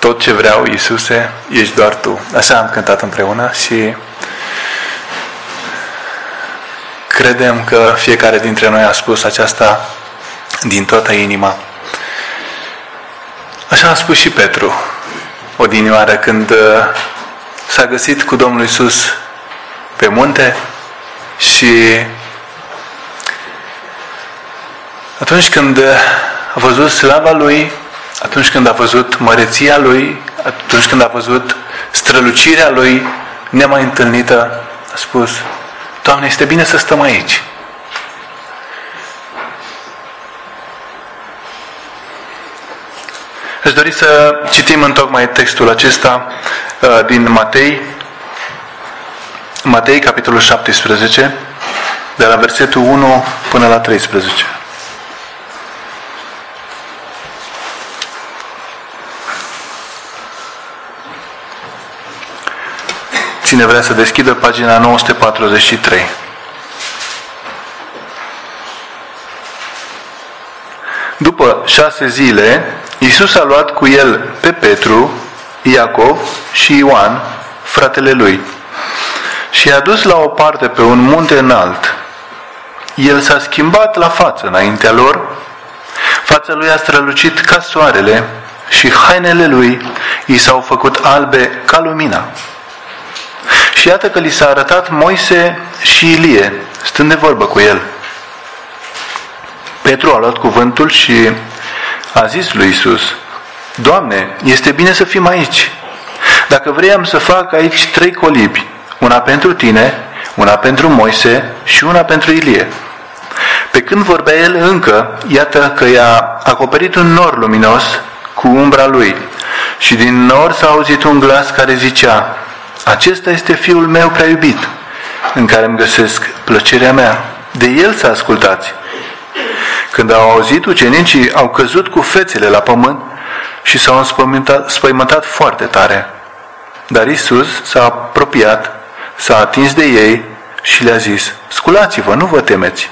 Tot ce vreau, Iisuse, ești doar Tu. Așa am cântat împreună și credem că fiecare dintre noi a spus aceasta din toată inima. Așa a spus și Petru odinioară când s-a găsit cu Domnul Iisus pe munte și atunci când a văzut slava Lui, atunci când a văzut măreția Lui, atunci când a văzut strălucirea Lui nemai întâlnită, a spus: Doamne, este bine să stăm aici. Aș dori să citim întocmai textul acesta din Matei, capitolul 17, de la versetul 1 până la 13. Cine vrea să deschidă pagina 943. După 6 zile, Iisus a luat cu El pe Petru, Iacov și Ioan, fratele lui, și i-a dus la o parte pe un munte înalt. El s-a schimbat la față înaintea lor, fața lui a strălucit ca soarele și hainele lui i s-au făcut albe ca lumina. Și iată că li s-a arătat Moise și Ilie, stând de vorbă cu el. Petru a luat cuvântul și a zis lui Iisus: Doamne, este bine să fim aici. Dacă vrei, am să fac aici 3 colibi, una pentru tine, una pentru Moise și una pentru Ilie. Pe când vorbea el încă, iată că i-a acoperit un nor luminos cu umbra lui și din nor s-a auzit un glas care zicea: Acesta este Fiul meu prea iubit, în care îmi găsesc plăcerea mea. De el să ascultați. Când au auzit, ucenicii au căzut cu fețele la pământ și s-au înspăimântat foarte tare. Dar Iisus s-a apropiat, s-a atins de ei și le-a zis: Sculați-vă, nu vă temeți.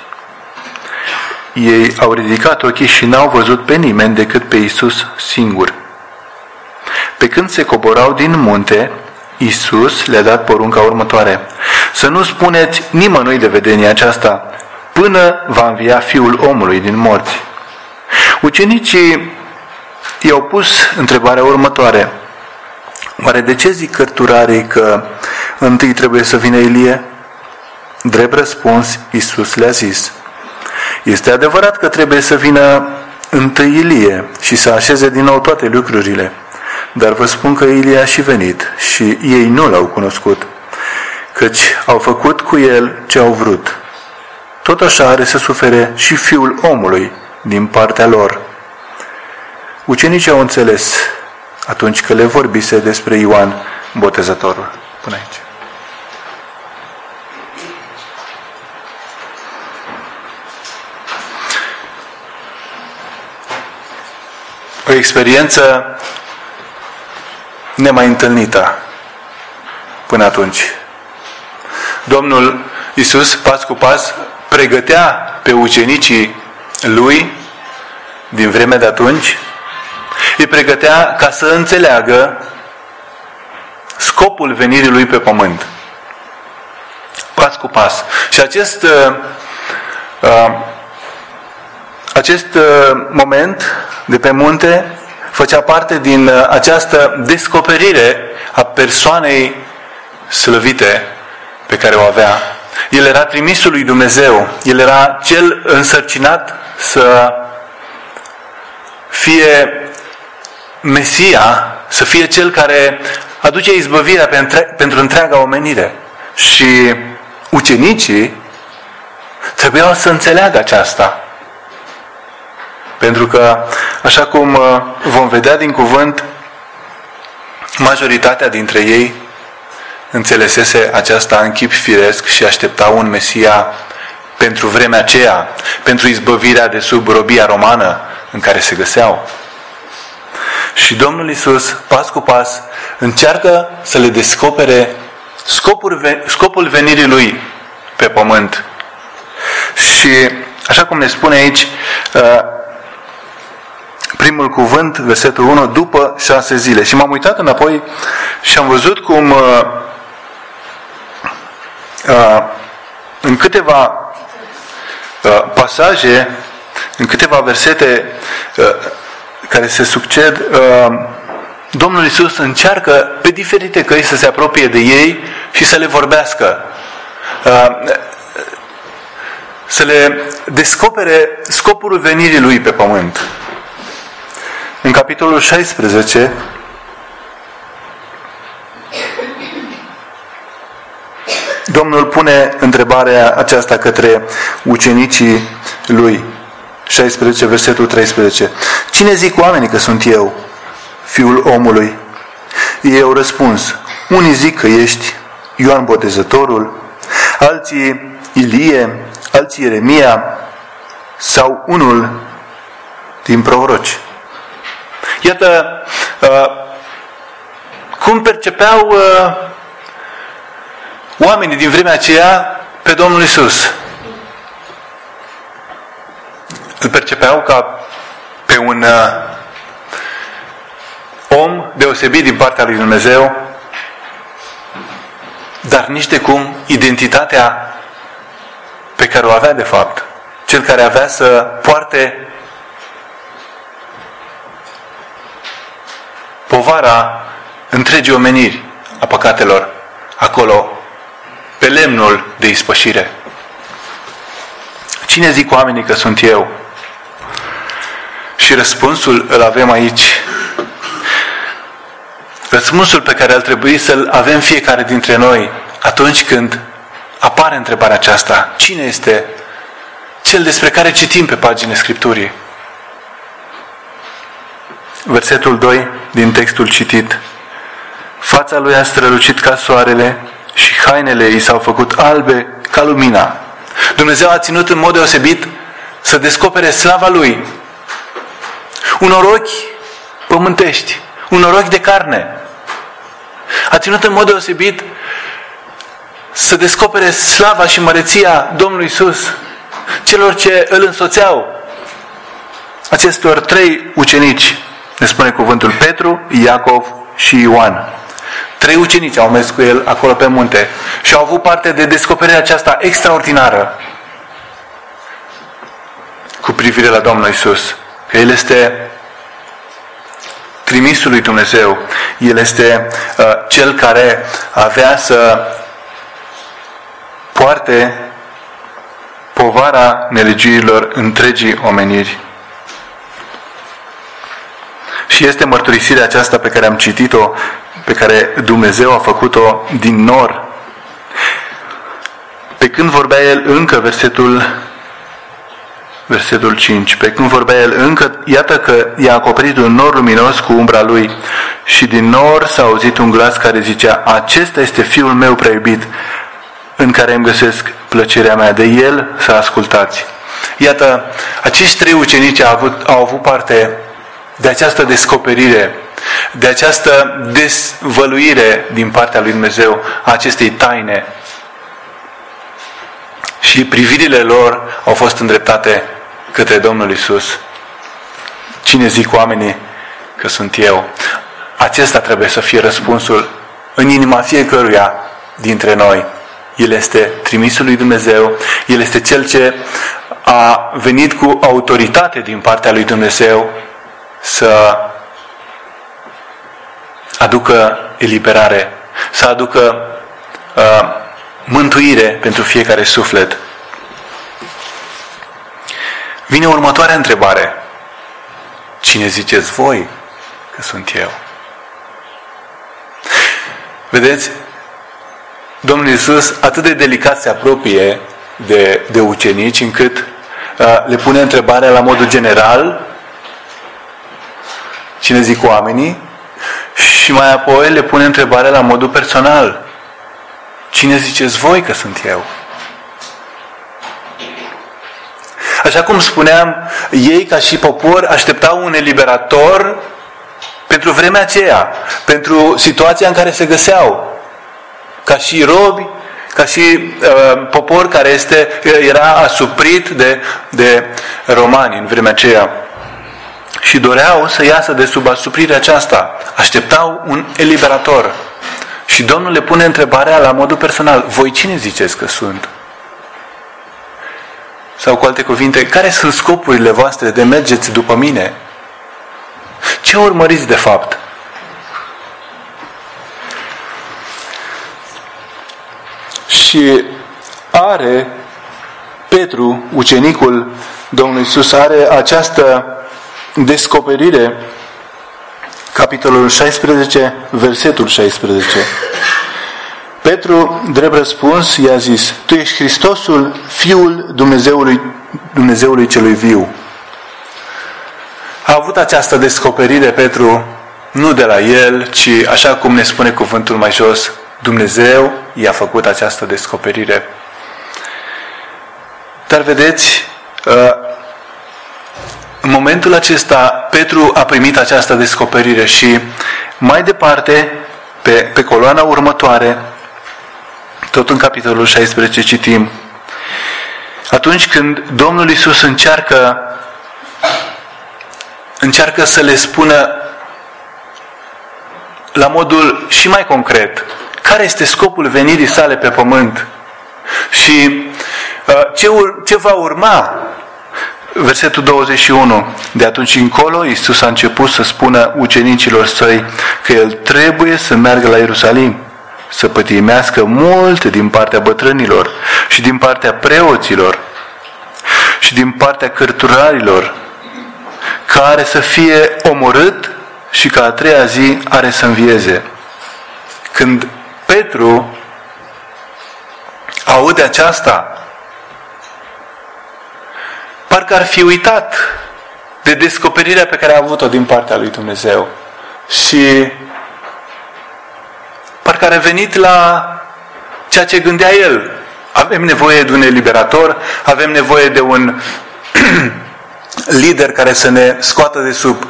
Ei au ridicat ochii și n-au văzut pe nimeni decât pe Iisus singur. Pe când se coborau din munte, Iisus le-a dat porunca următoare: Să nu spuneți nimănui de vedenia aceasta, până va învia Fiul omului din morți. Ucenicii i-au pus întrebarea următoare: Oare de ce zic cărturarii că întâi trebuie să vină Ilie? Drept răspuns, Iisus le-a zis: Este adevărat că trebuie să vină întâi Ilie și să așeze din nou toate lucrurile. Dar vă spun că Ilie a și venit și ei nu l-au cunoscut, căci au făcut cu el ce au vrut. Tot așa are să sufere și Fiul omului din partea lor. Ucenicii au înțeles atunci că le vorbise despre Ioan Botezătorul. Până aici. O experiență nemai întâlnită până atunci. Domnul Iisus, pas cu pas, pregătea pe ucenicii Lui din vremea de atunci, îi pregătea ca să înțeleagă scopul venirii Lui pe pământ. Pas cu pas. Și acest moment de pe munte făcea parte din această descoperire a persoanei slăvite pe care o avea. El era trimisul lui Dumnezeu. El era cel însărcinat să fie Mesia, să fie cel care aduce izbăvirea pentru întreaga omenire. Și ucenicii trebuiau să înțeleagă aceasta. Pentru că, așa cum vom vedea din cuvânt, majoritatea dintre ei înțelesese aceasta în chip firesc și așteptau un Mesia pentru vremea aceea, pentru izbăvirea de sub robia romană în care se găseau. Și Domnul Iisus, pas cu pas, încearcă să le descopere scopul venirii Lui pe pământ. Și, așa cum ne spune aici, primul cuvânt, versetul 1, după 6 zile. Și m-am uitat înapoi și am văzut cum în câteva pasaje, în câteva versete care se succed, Domnul Iisus încearcă pe diferite căi să se apropie de ei și să le vorbească. Să le descopere scopul venirii Lui pe pământ. În capitolul 16, Domnul pune întrebarea aceasta către ucenicii Lui. 16, versetul 13. Cine zic oamenii că sunt eu, Fiul omului? Ei au răspuns. Unii zic că ești Ioan Botezătorul, alții Ilie, alții Ieremia sau unul din proroci. Iată cum percepeau oamenii din vremea aceea pe Domnul Iisus. Îl percepeau ca pe un om deosebit din partea lui Dumnezeu, dar nici de cum identitatea pe care o avea de fapt. Cel care avea să poarte povara întregii omeniri a păcatelor acolo, pe lemnul de ispășire. Cine zic oamenii că sunt eu? Și răspunsul îl avem aici. Răspunsul pe care ar trebui să-l avem fiecare dintre noi atunci când apare întrebarea aceasta. Cine este cel despre care citim pe paginile Scripturii? Versetul 2 din textul citit. Fața lui a strălucit ca soarele și hainele i s-au făcut albe ca lumina. Dumnezeu a ținut în mod deosebit să descopere slava Lui. Unor ochi pământești, unor ochi de carne. A ținut în mod deosebit să descopere slava și măreția Domnului Iisus celor ce îl însoțeau. Acestor 3 ucenici, ne spune cuvântul, Petru, Iacov și Ioan. 3 ucenici au mers cu el acolo pe munte și au avut parte de descoperirea aceasta extraordinară cu privire la Domnul Iisus. Că El este trimisul lui Dumnezeu. El este Cel care avea să poarte povara nelegiurilor întregii omeniri. Și este mărturisirea aceasta pe care am citit-o, pe care Dumnezeu a făcut-o din nor. Pe când vorbea El încă, versetul 5, pe când vorbea El încă, iată că i-a acoperit un nor luminos cu umbra Lui și din nor s-a auzit un glas care zicea: acesta este Fiul meu prea iubit, în care îmi găsesc plăcerea mea, de El să ascultați. Iată, acești 3 ucenici au avut parte de această descoperire, de această dezvăluire din partea lui Dumnezeu a acestei taine. Și privirile lor au fost îndreptate către Domnul Iisus. Cine zic oamenii că sunt eu? Acesta trebuie să fie răspunsul în inima fiecăruia dintre noi. El este trimisul lui Dumnezeu, El este Cel ce a venit cu autoritate din partea lui Dumnezeu să aducă eliberare, să aducă mântuire pentru fiecare suflet. Vine următoarea întrebare. Cine ziceți voi că sunt eu? Vedeți? Domnul Iisus atât de delicat se apropie de ucenici încât le pune întrebarea la modul general. Cine zic oamenii? Și mai apoi le pune întrebarea la modul personal. Cine ziceți voi că sunt eu? Așa cum spuneam, ei ca și popor așteptau un eliberator pentru vremea aceea, pentru situația în care se găseau, ca și robi, ca și popor care era asuprit de romani în vremea aceea. și doreau să iasă de sub asuprirea aceasta. Așteptau un eliberator. Și Domnul le pune întrebarea la modul personal: voi cine ziceți că sunt? Sau cu alte cuvinte, care sunt scopurile voastre de mergeți după mine? Ce urmăriți de fapt? Și are Petru, ucenicul Domnului Iisus, are această descoperire, capitolul 16, versetul 16. Petru, drept răspuns, i-a zis: tu ești Hristosul, Fiul Dumnezeului celui viu. A avut această descoperire Petru nu de la el, ci, așa cum ne spune cuvântul mai jos, Dumnezeu i-a făcut această descoperire. Dar vedeți, în momentul acesta Petru a primit această descoperire și mai departe, pe coloana următoare, tot în capitolul 16 citim: atunci când Domnul Iisus încearcă să le spună la modul și mai concret care este scopul venirii sale pe pământ și ce va urma. Versetul 21. De atunci încolo, Iisus a început să spună ucenicilor săi că El trebuie să meargă la Ierusalim, să pătimească mult din partea bătrânilor și din partea preoților și din partea cărturarilor, care să fie omorât și că a treia zi are să învieze. Când Petru aude aceasta, parcă ar fi uitat de descoperirea pe care a avut-o din partea lui Dumnezeu și parcă a revenit la ceea ce gândea el. Avem nevoie de un eliberator, avem nevoie de un lider care să ne scoată de sub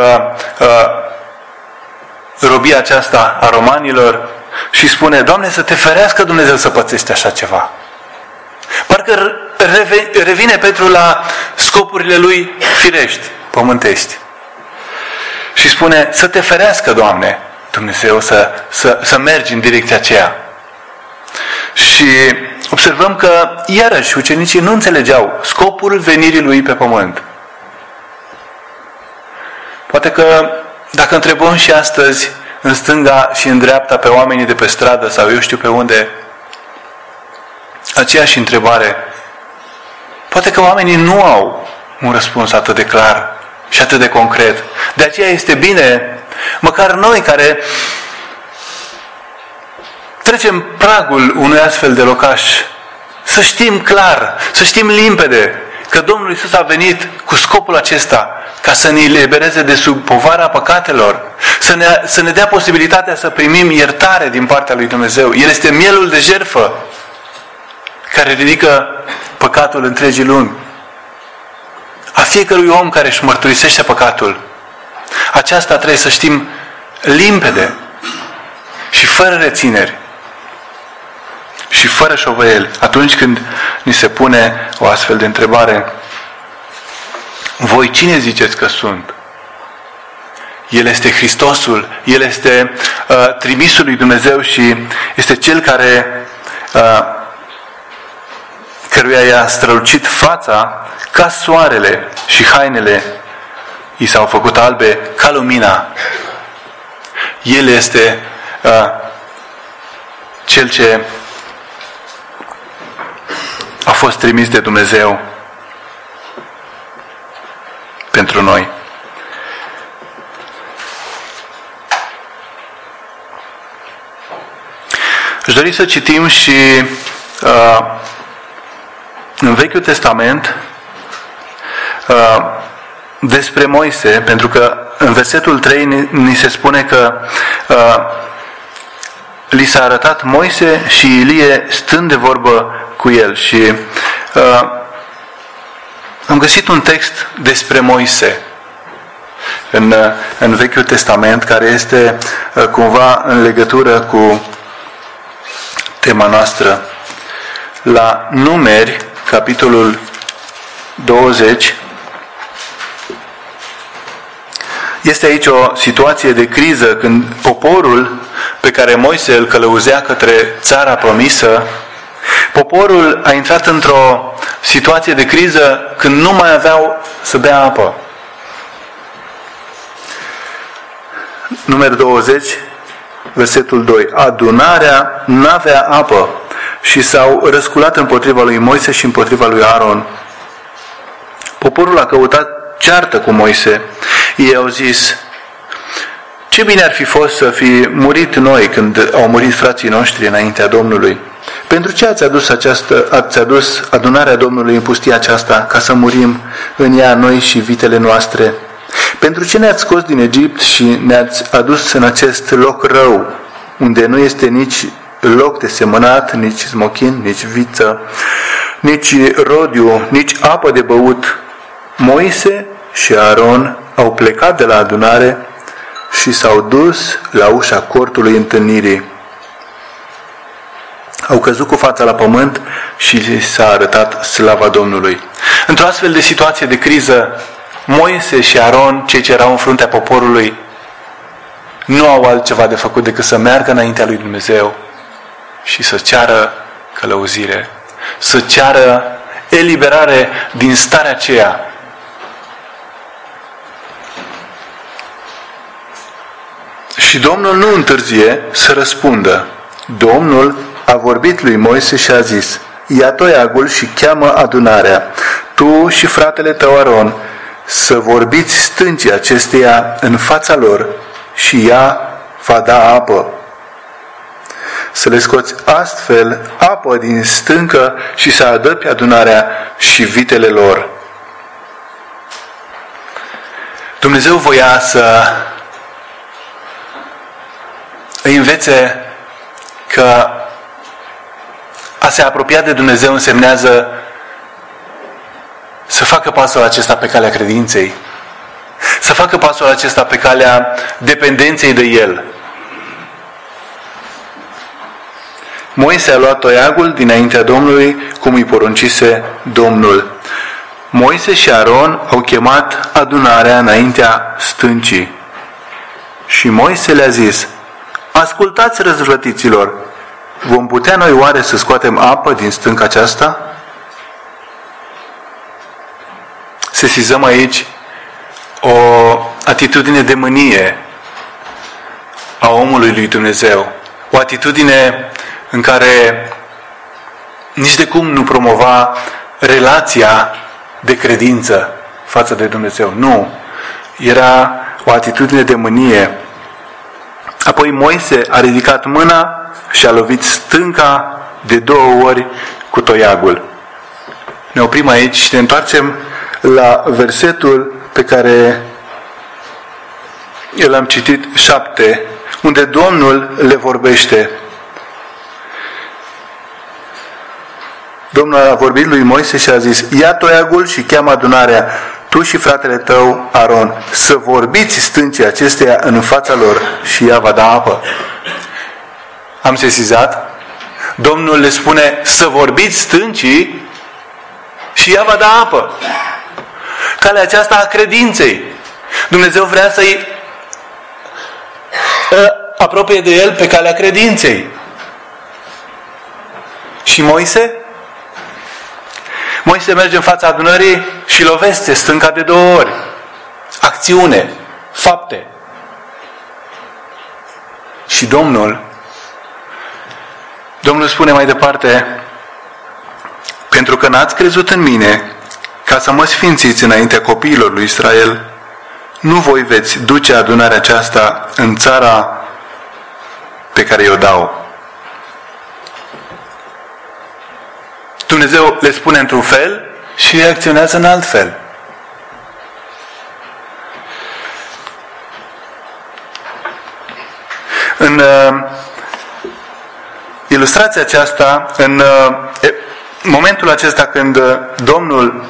robia aceasta a romanilor și spune: Doamne, să te ferească Dumnezeu să pățești așa ceva. Parcă revine Petru la scopurile lui firești, pământești. Și spune: să te ferească, Doamne, Dumnezeu, să mergi în direcția aceea. Și observăm că, iarăși, ucenicii nu înțelegeau scopul venirii lui pe pământ. Poate că, dacă întrebăm și astăzi, în stânga și în dreapta, pe oamenii de pe stradă sau eu știu pe unde, aceeași întrebare, poate că oamenii nu au un răspuns atât de clar și atât de concret. De aceea este bine, măcar noi care trecem pragul unui astfel de locaș, să știm clar, să știm limpede că Domnul Iisus a venit cu scopul acesta, ca să ne elibereze de sub povara păcatelor, să ne dea posibilitatea să primim iertare din partea lui Dumnezeu. El este mielul de jertfă care ridică păcatul întregii lumi. A fiecărui om care își mărturisește păcatul. Aceasta trebuie să știm limpede și fără rețineri și fără șovăieli. Atunci când ni se pune o astfel de întrebare: voi cine ziceți că sunt? El este Hristosul, El este trimisul lui Dumnezeu și este Cel căruia i-a strălucit fața ca soarele și hainele i s-au făcut albe ca lumina. El este Cel ce a fost trimis de Dumnezeu pentru noi. Aș dori să citim și în Vechiul Testament despre Moise, pentru că în versetul 3 ni se spune că li s-a arătat Moise și Ilie stând de vorbă cu el. Și am găsit un text despre Moise în Vechiul Testament, care este cumva în legătură cu tema noastră. La Numeri, capitolul 20, Este aici o situație de criză când poporul pe care Moise îl călăuzea către țara promisă, poporul a intrat într-o situație de criză când nu mai aveau să bea apă. Numeri 20, versetul 2. Adunarea n-avea apă și s-au răsculat împotriva lui Moise și împotriva lui Aaron. Poporul a căutat ceartă cu Moise. Ei au zis: ce bine ar fi fost să fi murit noi când au murit frații noștri înaintea Domnului. Pentru ce ați adus adunarea Domnului în pustia aceasta, ca să murim în ea noi și vitele noastre? Pentru ce ne-ați scos din Egipt și ne-ați adus în acest loc rău, unde nu este nici loc de semănat, nici smochin, nici viță, nici rodiu, nici apă de băut? Moise și Aaron au plecat de la adunare și s-au dus la ușa cortului întâlnirii. Au căzut cu fața la pământ și s-a arătat slava Domnului. Într-o astfel de situație de criză, Moise și Aaron, cei ce erau în fruntea poporului, nu au altceva de făcut decât să meargă înaintea lui Dumnezeu și să ceară călăuzire, să ceară eliberare din starea aceea. Și Domnul nu întârzie să răspundă. Domnul a vorbit lui Moise și a zis: ia toiagul și cheamă adunarea, tu și fratele tău Aron, să vorbiți stâncii acesteia în fața lor și ea va da apă. Să le scoți astfel apă din stâncă și să adăpi adunarea și vitele lor. Dumnezeu voia să îi învețe că a se apropia de Dumnezeu însemnează să facă pasul acesta pe calea credinței, să facă pasul acesta pe calea dependenței de El. Moise a luat toiagul dinaintea Domnului, cum îi poruncise Domnul. Moise și Aron au chemat adunarea înaintea stâncii. Și Moise le-a zis: ascultați, răzvrătiților, vom putea noi oare să scoatem apă din stânca aceasta? Sesizăm aici o atitudine de mânie a omului lui Dumnezeu. O atitudine în care nici de cum nu promova relația de credință față de Dumnezeu. Nu. Era o atitudine de mânie. Apoi Moise a ridicat mâna și a lovit stânca de 2 ori cu toiagul. Ne oprim aici și ne întoarcem la versetul pe care l-am citit, 7, unde Domnul le vorbește. Domnul a vorbit lui Moise și a zis: ia toiagul și cheamă adunarea, tu și fratele tău Aron, să vorbiți stâncii acesteia în fața lor și ea va da apă. Am sesizat? Domnul le spune să vorbiți stâncii și ea va da apă. Calea aceasta a credinței. Dumnezeu vrea să-i apropie de El pe calea credinței. Și Moise? Moise merge în fața adunării și lovește stânca de 2 ori. Acțiune, fapte. Și Domnul spune mai departe: pentru că n-ați crezut în mine, ca să mă sfințiți înaintea copiilor lui Israel, nu voi veți duce adunarea aceasta în țara pe care i-o dau. Dumnezeu le spune într-un fel și reacționează în alt fel. În ilustrația aceasta, în momentul acesta când Domnul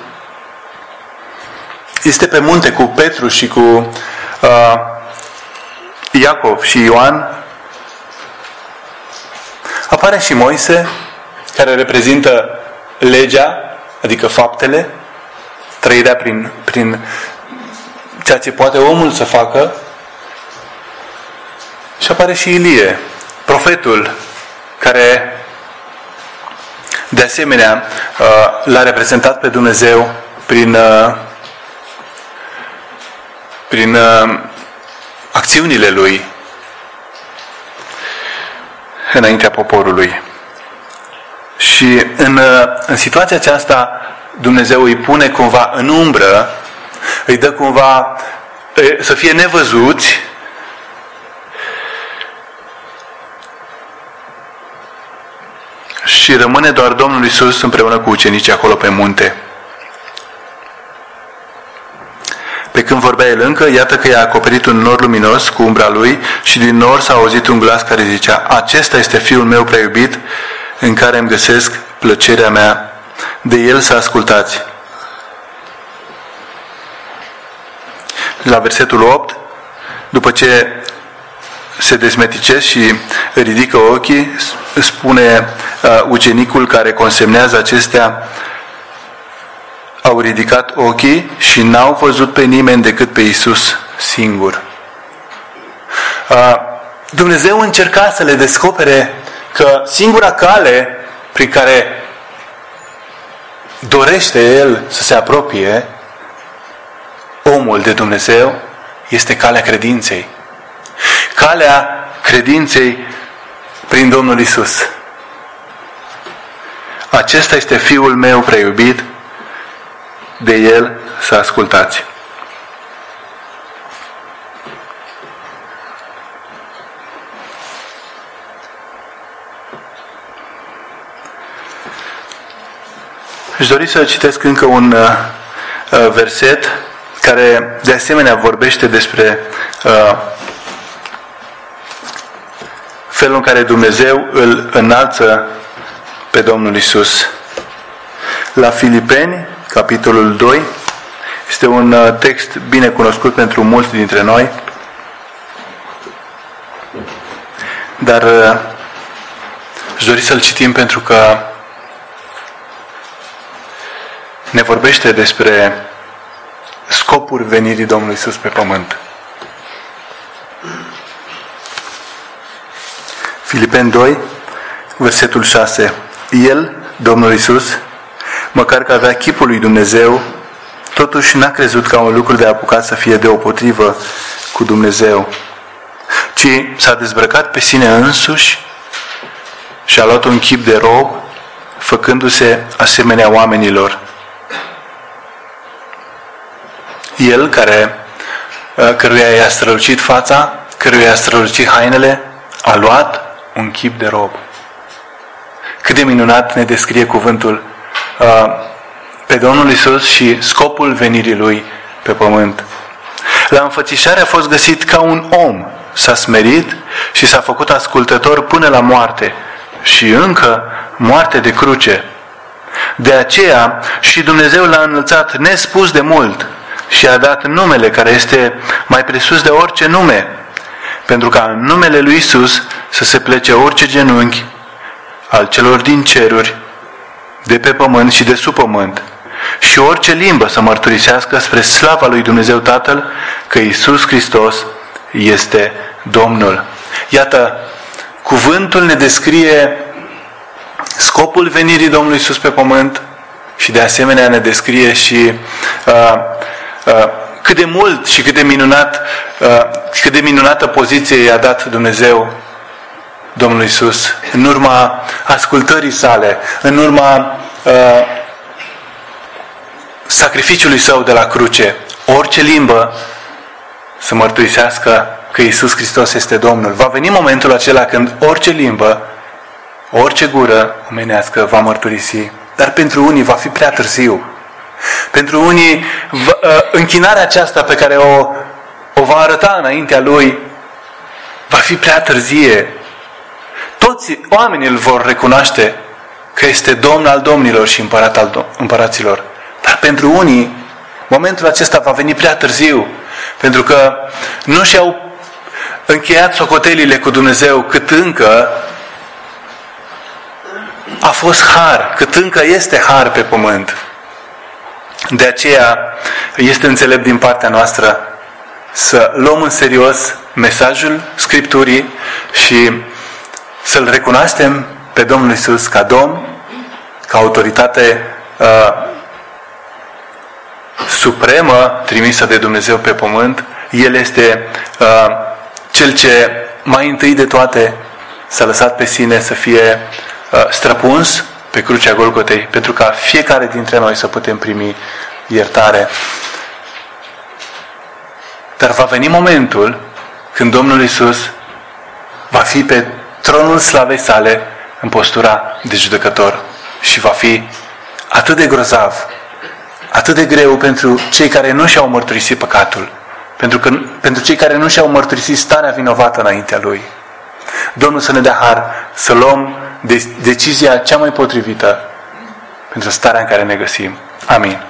este pe munte cu Petru și cu Iacov și Ioan, apare și Moise, care reprezintă legea, adică faptele, trăirea prin ceea ce poate omul să facă. Și apare și Ilie, profetul, care de asemenea l-a reprezentat pe Dumnezeu prin acțiunile lui înaintea poporului. Și în situația aceasta Dumnezeu îi pune cumva în umbră, îi dă cumva să fie nevăzuți, și rămâne doar Domnul Iisus împreună cu ucenicii acolo pe munte. Pe când vorbea el încă, iată că i-a acoperit un nor luminos cu umbra lui și din nor s-a auzit un glas care zicea: acesta este Fiul meu prea iubit, în care îmi găsesc plăcerea mea, de el să ascultați. La versetul 8, după ce se dezmeticesc și ridică ochii, spune ucenicul care consemnează acestea: au ridicat ochii și n-au văzut pe nimeni decât pe Iisus singur. Dumnezeu încerca să le descopere că singura cale prin care dorește El să se apropie omul de Dumnezeu este calea credinței. Calea credinței prin Domnul Iisus. Acesta este Fiul meu prea iubit, de el să ascultați. Aș dori să citesc încă un verset care de asemenea vorbește despre felul în care Dumnezeu îl înalță pe Domnul Iisus. La Filipeni, capitolul 2, este un text bine cunoscut pentru mulți dintre noi, dar aș dori să-l citim pentru că ne vorbește despre scopul venirii Domnului Iisus pe pământ. Filipeni 2, versetul 6. El, Domnul Iisus, măcar că avea chipul lui Dumnezeu, totuși n-a crezut ca un lucru de apucat să fie deopotrivă cu Dumnezeu, ci s-a dezbrăcat pe sine însuși și a luat un chip de rob, făcându-se asemenea oamenilor. El, căruia i-a strălucit fața, căruia i-a strălucit hainele, a luat un chip de rob. Cât de minunat ne descrie cuvântul pe Domnul Iisus și scopul venirii Lui pe pământ. La înfățișare a fost găsit ca un om, s-a smerit și s-a făcut ascultător până la moarte și încă moarte de cruce. De aceea și Dumnezeu l-a înălțat nespus de mult și a dat numele care este mai presus de orice nume, pentru ca în numele lui Iisus să se plece orice genunchi al celor din ceruri, de pe pământ și de sub pământ, și orice limbă să mărturisească spre slava lui Dumnezeu Tatăl că Iisus Hristos este Domnul. Iată, cuvântul ne descrie scopul venirii Domnului Iisus pe pământ și de asemenea ne descrie și cât de mult și cât de minunată poziție i-a dat Dumnezeu Domnul Iisus în urma ascultării sale, în urma sacrificiului său de la cruce. Orice limbă să mărturisească că Iisus Hristos este Domnul. Va veni momentul acela când orice limbă, orice gură omenească va mărturisi. Dar pentru unii va fi prea târziu. Pentru unii închinarea aceasta pe care o va arăta înaintea Lui va fi prea târzie. Toți oamenii îl vor recunoaște că este Domn al domnilor și Împărat al împăraților. Dar pentru unii, momentul acesta va veni prea târziu, pentru că nu și-au încheiat socotelile cu Dumnezeu cât încă a fost har, cât încă este har pe pământ. De aceea este înțelept din partea noastră să luăm în serios mesajul Scripturii și să-L recunoaștem pe Domnul Iisus ca Domn, ca autoritate supremă trimisă de Dumnezeu pe pământ. El este Cel ce mai întâi de toate s-a lăsat pe sine să fie străpuns pe crucea Golgotei, pentru ca fiecare dintre noi să putem primi iertare. Dar va veni momentul când Domnul Iisus va fi pe tronul slavei sale în postura de judecător și va fi atât de grozav, atât de greu pentru cei care nu și-au mărturisit păcatul, pentru cei care nu și-au mărturisit starea vinovată înaintea Lui. Domnul să ne dea har să luăm decizia cea mai potrivită pentru starea în care ne găsim. Amin.